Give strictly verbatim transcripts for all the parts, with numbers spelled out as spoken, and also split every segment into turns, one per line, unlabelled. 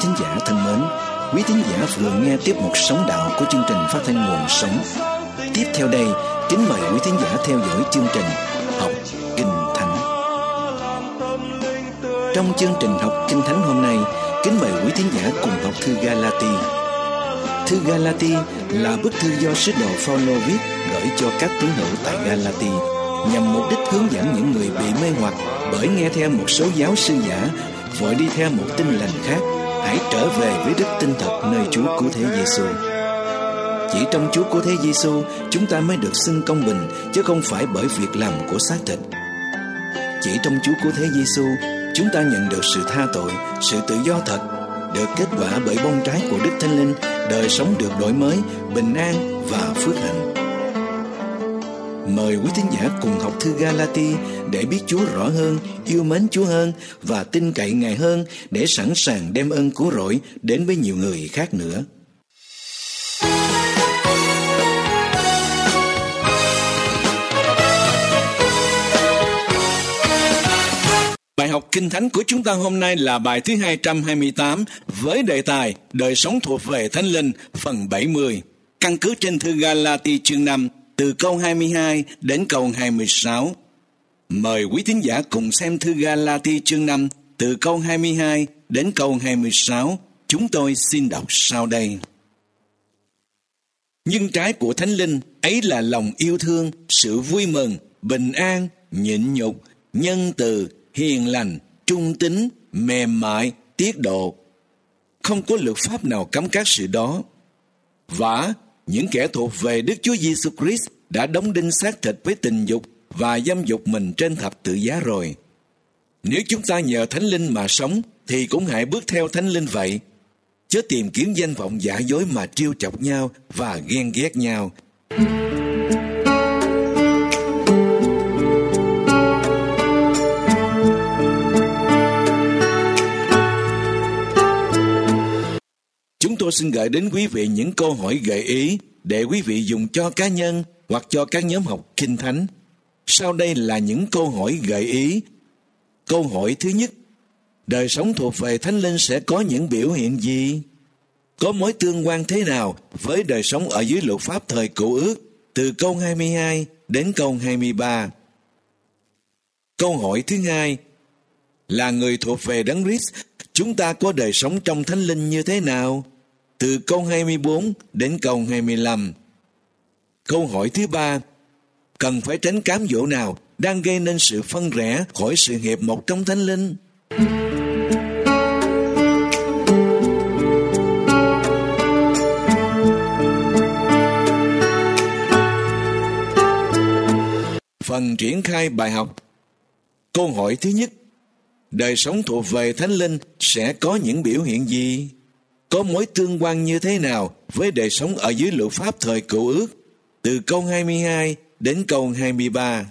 thính giả thân mến, quý thính giả vừa nghe tiếp mục Sống Đạo của chương trình phát thanh Nguồn Sống. Tiếp theo đây, kính mời quý thính giả theo dõi chương trình Học Kinh Thánh. Trong chương trình Học Kinh Thánh hôm nay, kính mời quý thính giả cùng học thư Ga-la-ti. Thư Ga-la-ti là bức thư do sứ đồ Phao-lô viết gửi cho các tín hữu tại Ga-la-ti, nhằm mục đích hướng dẫn những người bị mê hoặc bởi nghe theo một số giáo sư giả, vội đi theo một tin lành khác, hãy trở về với đức tin thật nơi Chúa Cứu Thế Giêsu. Chỉ trong Chúa Cứu Thế Giêsu, chúng ta mới được xưng công bình, chứ không phải bởi việc làm của xác thịt. Chỉ trong Chúa Cứu Thế Giêsu, chúng ta nhận được sự tha tội, sự tự do thật, được kết quả bởi bông trái của Đức Thánh Linh, đời sống được đổi mới, bình an và phước hạnh. Mời quý thính giả cùng học thư Ga-la-ti để biết Chúa rõ hơn, yêu mến Chúa hơn và tin cậy Ngài hơn, để sẵn sàng đem ơn cứu rỗi đến với nhiều người khác nữa. Bài học Kinh Thánh của chúng ta hôm nay là bài thứ hai trăm hai mươi tám với đề tài Đời sống thuộc về Thánh Linh phần bảy mươi, căn cứ trên thư Ga-la-ti chương năm từ câu hai mươi hai đến câu hai mươi sáu. Mời quý thính giả cùng xem thư Ga-la-ti chương năm từ câu hai mươi hai đến câu hai mươi sáu. Chúng tôi xin đọc sau đây. Nhưng trái của Thánh Linh ấy là lòng yêu thương, sự vui mừng, bình an, nhịn nhục, nhân từ, hiền lành, trung tín, mềm mại, tiết độ. Không có luật pháp nào cấm các sự đó. Vả, những kẻ thuộc về Đức Chúa Giêsu Christ đã đóng đinh xác thịt với tình dục và dâm dục mình trên thập tự giá rồi. Nếu chúng ta nhờ Thánh Linh mà sống, thì cũng hãy bước theo Thánh Linh vậy, chớ tìm kiếm danh vọng giả dối mà trêu chọc nhau và ghen ghét nhau. Chúng tôi xin gửi đến quý vị những câu hỏi gợi ý để quý vị dùng cho cá nhân hoặc cho các nhóm học Kinh Thánh. Sau đây là những câu hỏi gợi ý. Câu hỏi thứ nhất: đời sống thuộc về Thánh Linh sẽ có những biểu hiện gì? Có mối tương quan thế nào với đời sống ở dưới luật pháp thời Cựu Ước, từ câu hai mươi hai đến câu hai mươi ba? Câu hỏi thứ hai: là người thuộc về Đấng Christ, chúng ta có đời sống trong Thánh Linh như thế nào? Từ câu hai mươi bốn đến câu hai mươi lăm. Câu hỏi thứ ba: cần phải tránh cám dỗ nào đang gây nên sự phân rẽ khỏi sự hiệp một trong Thánh Linh? Phần triển khai bài học. Câu hỏi thứ nhất: đời sống thuộc về Thánh Linh sẽ có những biểu hiện gì? Có mối tương quan như thế nào với đời sống ở dưới luật pháp thời Cựu Ước, từ câu hai mươi hai đến câu hai mươi ba?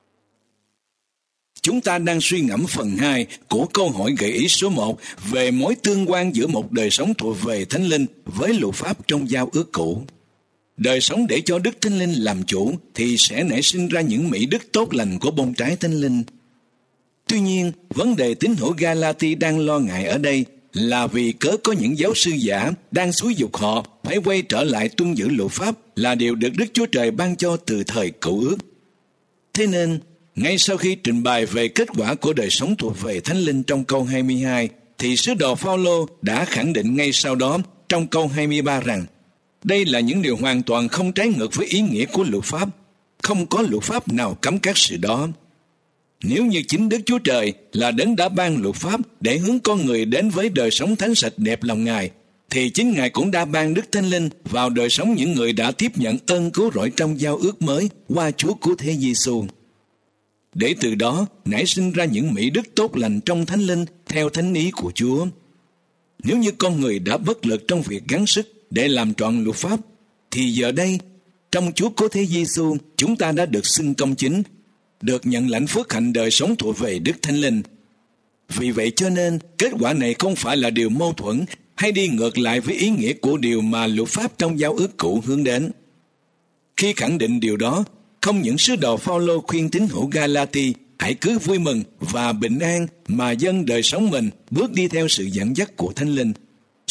Chúng ta đang suy ngẫm phần hai của câu hỏi gợi ý số một về mối tương quan giữa một đời sống thuộc về Thánh Linh với luật pháp trong Giao Ước cũ. Đời sống để cho Đức Thánh Linh làm chủ thì sẽ nảy sinh ra những mỹ đức tốt lành của bông trái Thánh Linh. Tuy nhiên, vấn đề tín hữu Ga-la-ti đang lo ngại ở đây là vì cớ có những giáo sư giả đang xúi giục họ phải quay trở lại tuân giữ luật pháp là điều được Đức Chúa Trời ban cho từ thời Cựu Ước. Thế nên, ngay sau khi trình bày về kết quả của đời sống thuộc về Thánh Linh trong câu hai mươi hai, thì sứ đồ Phao-lô đã khẳng định ngay sau đó trong câu hai mươi ba rằng đây là những điều hoàn toàn không trái ngược với ý nghĩa của luật pháp. Không có luật pháp nào cấm các sự đó. Nếu như chính Đức Chúa Trời là đấng đã ban luật pháp để hướng con người đến với đời sống thánh sạch đẹp lòng Ngài, thì chính Ngài cũng đã ban Đức Thánh Linh vào đời sống những người đã tiếp nhận ơn cứu rỗi trong Giao Ước mới qua Chúa Cứu Thế Giêsu, để từ đó nảy sinh ra những mỹ đức tốt lành trong Thánh Linh theo thánh ý của Chúa. Nếu như con người đã bất lực trong việc gắng sức để làm trọn luật pháp, thì giờ đây trong Chúa Cứu Thế Giêsu chúng ta đã được xưng công chính, được nhận lãnh phước hạnh đời sống thuộc về Đức Thánh Linh. Vì vậy cho nên kết quả này không phải là điều mâu thuẫn hay đi ngược lại với ý nghĩa của điều mà luật pháp trong Giao Ước cũ hướng đến. Khi khẳng định điều đó, không những sứ đồ Phao-lô khuyên tín hữu Ga-la-ti hãy cứ vui mừng và bình an mà dâng đời sống mình bước đi theo sự dẫn dắt của Thánh Linh,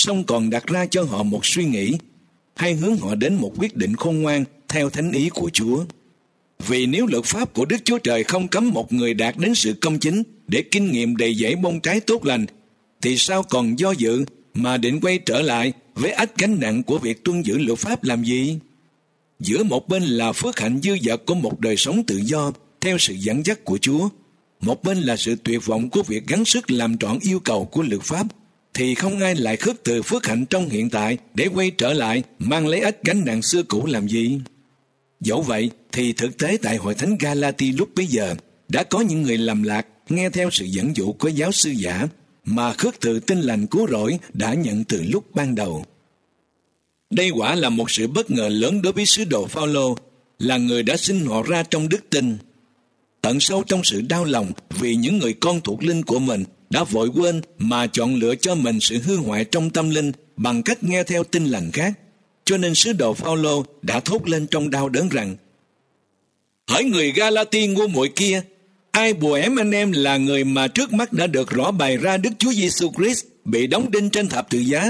song còn đặt ra cho họ một suy nghĩ, hay hướng họ đến một quyết định khôn ngoan theo thánh ý của Chúa. Vì nếu luật pháp của Đức Chúa Trời không cấm một người đạt đến sự công chính để kinh nghiệm đầy dẫy bông trái tốt lành, thì sao còn do dự mà định quay trở lại với ách gánh nặng của việc tuân giữ luật pháp làm gì? Giữa một bên là phước hạnh dư dật của một đời sống tự do theo sự dẫn dắt của Chúa, một bên là sự tuyệt vọng của việc gắng sức làm trọn yêu cầu của luật pháp, thì không ai lại khước từ phước hạnh trong hiện tại để quay trở lại mang lấy ách gánh nặng xưa cũ làm gì? Dẫu vậy thì thực tế tại hội thánh Galati lúc bấy giờ đã có những người lầm lạc nghe theo sự dẫn dụ của giáo sư giả mà khước từ tin lành cứu rỗi đã nhận từ lúc ban đầu. Đây quả là một sự bất ngờ lớn đối với sứ đồ Phao-lô, là người đã sinh họ ra trong đức tin. Tận sâu trong sự đau lòng vì những người con thuộc linh của mình đã vội quên mà chọn lựa cho mình sự hư hoại trong tâm linh bằng cách nghe theo tin lành khác, cho nên sứ đồ Phao-lô đã thốt lên trong đau đớn rằng: hỡi người Galati ngu muội kia, ai bùa ém anh em là người mà trước mắt đã được rõ bày ra Đức Chúa Giêsu Christ bị đóng đinh trên thập tự giá?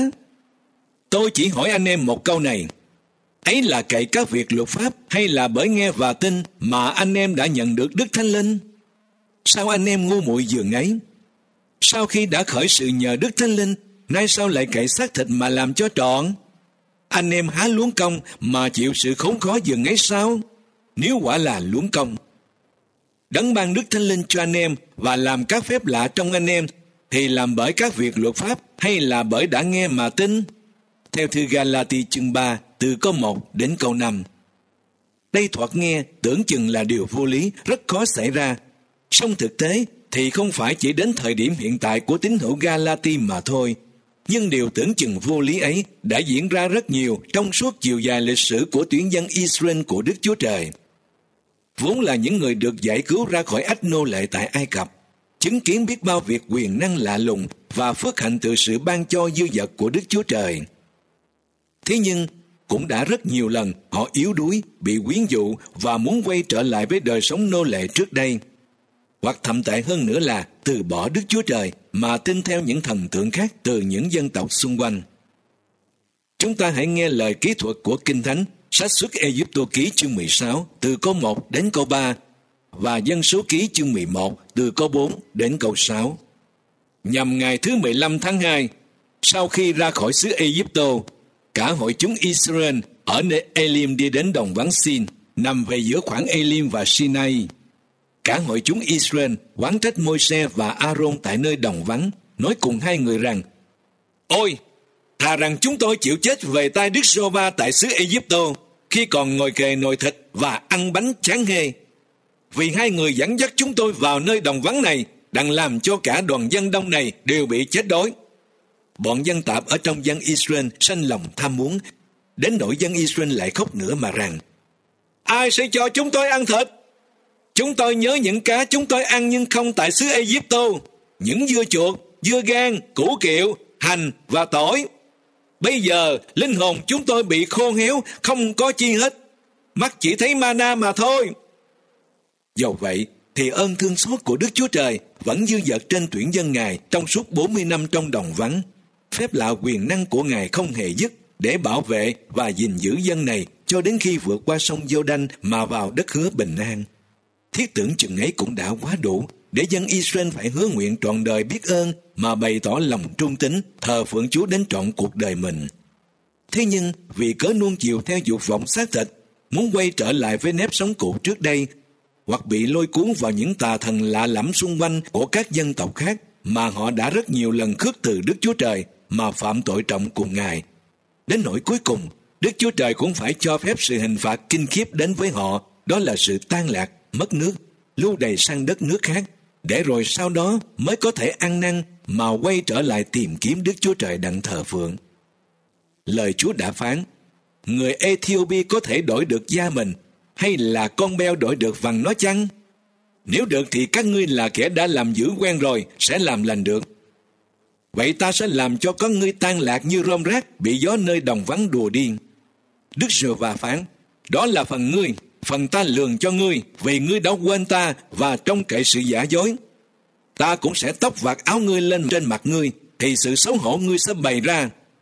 Tôi chỉ hỏi anh em một câu này: ấy là cậy các việc luật pháp hay là bởi nghe và tin mà anh em đã nhận được Đức Thánh Linh? Sao anh em ngu muội dường ấy? Sau khi đã khởi sự nhờ Đức Thánh Linh, nay sao lại cậy xác thịt mà làm cho trọn? Anh em há luống công mà chịu sự khốn khó dường ấy sao? Nếu quả là luống công, Đấng ban Đức Thánh Linh cho anh em và làm các phép lạ trong anh em thì làm bởi các việc luật pháp hay là bởi đã nghe mà tin? Theo thư Galati chương ba từ câu một đến câu năm. Đây thoạt nghe tưởng chừng là điều vô lý, rất khó xảy ra. Song thực tế thì không phải chỉ đến thời điểm hiện tại của tín hữu Galati mà thôi. Nhưng điều tưởng chừng vô lý ấy đã diễn ra rất nhiều trong suốt chiều dài lịch sử của tuyển dân Israel của Đức Chúa Trời. Vốn là những người được giải cứu ra khỏi ách nô lệ tại Ai Cập, chứng kiến biết bao việc quyền năng lạ lùng và phước hạnh từ sự ban cho dư dật của Đức Chúa Trời. Thế nhưng cũng đã rất nhiều lần họ yếu đuối, bị quyến dụ và muốn quay trở lại với đời sống nô lệ trước đây. Hoặc thậm tệ hơn nữa là từ bỏ Đức Chúa Trời mà tin theo những thần tượng khác từ những dân tộc xung quanh. Chúng ta hãy nghe lời kỹ thuật của Kinh Thánh, sách Xuất Ê-díp-tô ký chương mười sáu từ câu một đến câu ba và Dân số ký chương mười một từ câu bốn đến câu sáu. Nhằm ngày thứ mười lăm tháng hai, sau khi ra khỏi xứ Ê-díp-tô, cả hội chúng Israel ở nơi Elim đi đến đồng vắng Sin, nằm về giữa khoảng Elim và Sinai. Cả hội chúng Israel oán trách Môi-se và A-rôn tại nơi đồng vắng, nói cùng hai người rằng: ôi, thà rằng chúng tôi chịu chết về tay Đức Giê-hô-va tại xứ Ê-díp-tô, khi còn ngồi kề nồi thịt và ăn bánh chán hê. Vì hai người dẫn dắt chúng tôi vào nơi đồng vắng này, đặng làm cho cả đoàn dân đông này đều bị chết đói. Bọn dân tạp ở trong dân Israel sanh lòng tham muốn, đến nỗi dân Israel lại khóc nữa mà rằng: ai sẽ cho chúng tôi ăn thịt? Chúng tôi nhớ những cá chúng tôi ăn nhưng không tại xứ Ê-díp-tô, những dưa chuột, dưa gan, củ kiệu, hành và tỏi. Bây giờ linh hồn chúng tôi bị khô héo, không có chi hết, mắt chỉ thấy mana mà thôi. Dầu vậy thì ơn thương xót của Đức Chúa Trời vẫn dư dật trên tuyển dân Ngài trong suốt bốn mươi năm trong đồng vắng. Phép lạ quyền năng của Ngài không hề dứt để bảo vệ và gìn giữ dân này cho đến khi vượt qua sông Giô-đanh mà vào đất hứa bình an. Thiết tưởng chừng ấy cũng đã quá đủ để dân Israel phải hứa nguyện trọn đời biết ơn mà bày tỏ lòng trung tín thờ phượng Chúa đến trọn cuộc đời mình. Thế nhưng vì cớ nuông chiều theo dục vọng xác thịt, muốn quay trở lại với nếp sống cũ trước đây, hoặc bị lôi cuốn vào những tà thần lạ lẫm xung quanh của các dân tộc khác mà họ đã rất nhiều lần khước từ Đức Chúa Trời mà phạm tội trọng cùng Ngài. Đến nỗi cuối cùng, Đức Chúa Trời cũng phải cho phép sự hình phạt kinh khiếp đến với họ, đó là sự tan lạc, mất nước, lưu đày sang đất nước khác, để rồi sau đó mới có thể ăn năn mà quay trở lại tìm kiếm Đức Chúa Trời đặng thờ phượng. Lời Chúa đã phán: người Ethiopia có thể đổi được da mình, hay là con beo đổi được vằn nó chăng? Nếu được thì các ngươi là kẻ đã làm dữ quen rồi, sẽ làm lành được. Vậy ta sẽ làm cho có ngươi tan lạc như rơm rác bị gió nơi đồng vắng đùa điên. Đức Giê-hô-va phán: đó là phần ngươi, phần ta lường cho ngươi, vì ngươi đã quên ta và trông cậy sự giả dối. Ta cũng sẽ tóc vạt áo ngươi lên trên mặt ngươi, thì sự xấu hổ ngươi sẽ bày ra.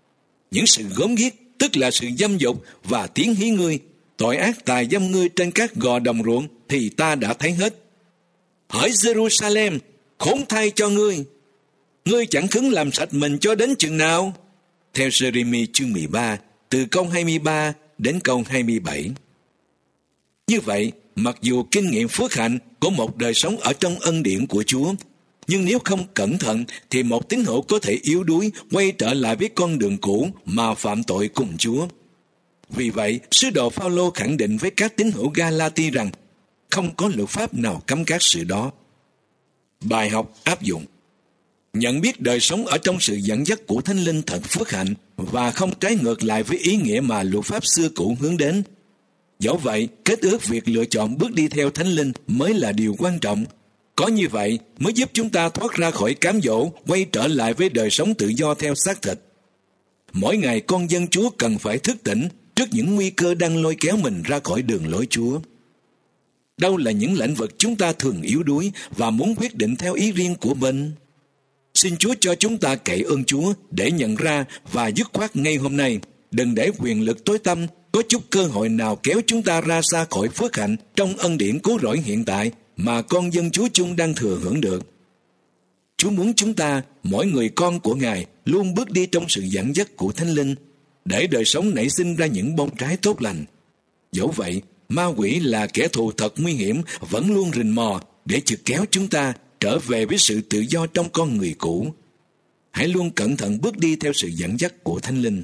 những sự gớm ghiếc, tức là sự dâm dục và tiếng hí ngươi, tội ác tà dâm ngươi trên các gò đồng ruộng thì ta đã thấy hết. Hỡi Jerusalem, khốn thay cho ngươi, ngươi chẳng khứng làm sạch mình cho đến chừng nào? Theo Jeremy chương mười ba, từ câu hai mươi ba đến câu hai mươi bảy. Như vậy, mặc dù kinh nghiệm phước hạnh của một đời sống ở trong ân điển của Chúa, nhưng nếu không cẩn thận thì một tín hữu có thể yếu đuối quay trở lại với con đường cũ mà phạm tội cùng Chúa. Vì vậy, sứ đồ Phao-lô khẳng định với các tín hữu Ga-la-ti rằng không có luật pháp nào cấm các sự đó. Bài học áp dụng: nhận biết đời sống ở trong sự dẫn dắt của Thánh Linh thật phước hạnh và không trái ngược lại với ý nghĩa mà luật pháp xưa cũ hướng đến. Dẫu vậy, kết ước việc lựa chọn bước đi theo Thánh Linh mới là điều quan trọng. Có như vậy mới giúp chúng ta thoát ra khỏi cám dỗ, quay trở lại với đời sống tự do theo xác thịt. Mỗi ngày con dân Chúa cần phải thức tỉnh trước những nguy cơ đang lôi kéo mình ra khỏi đường lối Chúa. Đâu là những lĩnh vực chúng ta thường yếu đuối và muốn quyết định theo ý riêng của mình? Xin Chúa cho chúng ta cậy ơn Chúa để nhận ra và dứt khoát ngay hôm nay. Đừng để quyền lực tối tăm có chút cơ hội nào kéo chúng ta ra xa khỏi phước hạnh trong ân điển cứu rỗi hiện tại mà con dân Chúa chung đang thừa hưởng được. Chúa muốn chúng ta, mỗi người con của Ngài, luôn bước đi trong sự dẫn dắt của Thánh Linh, để đời sống nảy sinh ra những bông trái tốt lành. Dẫu vậy, ma quỷ là kẻ thù thật nguy hiểm, vẫn luôn rình mò để chực kéo chúng ta trở về với sự tự do trong con người cũ. Hãy luôn cẩn thận bước đi theo sự dẫn dắt của Thánh Linh.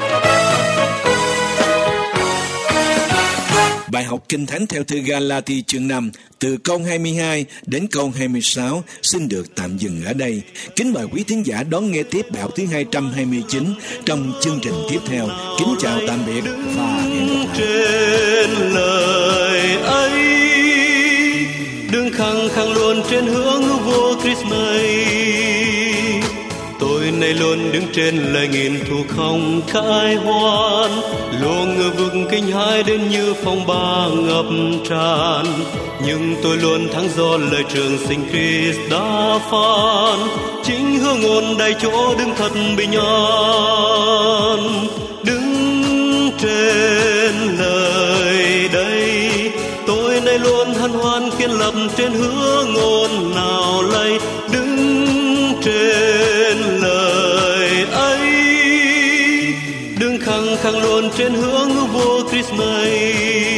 Bài học Kinh Thánh theo thư Ga-la-ti chương năm, từ câu hai mươi hai đến câu hai mươi sáu xin được tạm dừng ở đây. Kính mời quý thính giả đón nghe tiếp bài học thứ hai trăm hai mươi chín trong chương trình tiếp theo. Kính chào tạm biệt và hẹn gặp lại.
Trên lời ấy, đứng khăng khăng luôn trên hướng vua Christ này. Tôi nay luôn đứng trên lời nghìn thù không cãi hoan, luôn ngơ vực kinh hãi đến như phong ba ngập tràn. Nhưng tôi luôn thắng do lời trường sinh Christ đã phán, chính hương ngôn đầy chỗ đứng thật bình an. Đứng trên lời đây, tôi nay luôn hân hoan kiên lập trên hứa ngôn nào lay. Đứng trên lời ấy, đứng khăng khăng luôn trên hướng vua Christ này.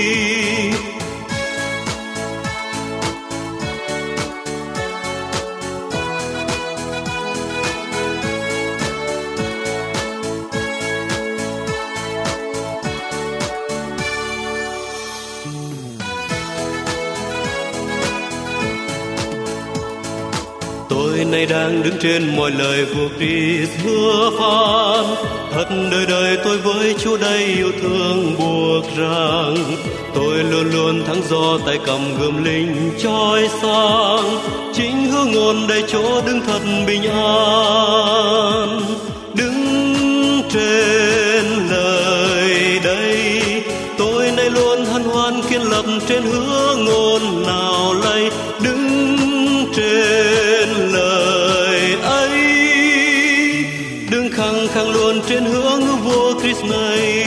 Tôi nay đang đứng trên mọi lời vua Christ hứa phán, thật đời đời tôi với Chúa đây yêu thương buộc rằng tôi luôn luôn thắng do tay cầm gươm linh chói sáng, chính hương ngôn đầy chỗ đứng thật bình an. Đứng trên lời đây, tôi nay luôn hân hoan kiên lập trên hứa ngôn nào lay. Đứng trên lời ấy, đứng khăng khăng luôn trên hướng vua Christ này.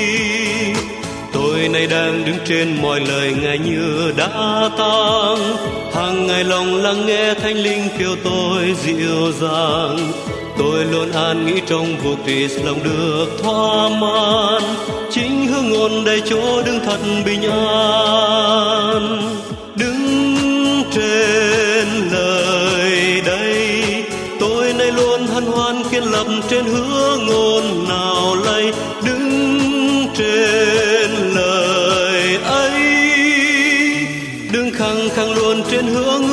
Tôi nay đang đứng trên mọi lời Ngài như đã tăng, hàng ngày lòng lắng nghe Thánh Linh kêu tôi dịu dàng. Tôi luôn an nghĩ trong vô Christ lòng được thỏa mãn, chính hương ngôn đầy chỗ đứng thật bình an. Đứng trên lời đây, tôi nay luôn hân hoan kiên lập trên hứa ngôn nào lay. Đứng trên lời ấy, đứng khăng khăng luôn trên hướng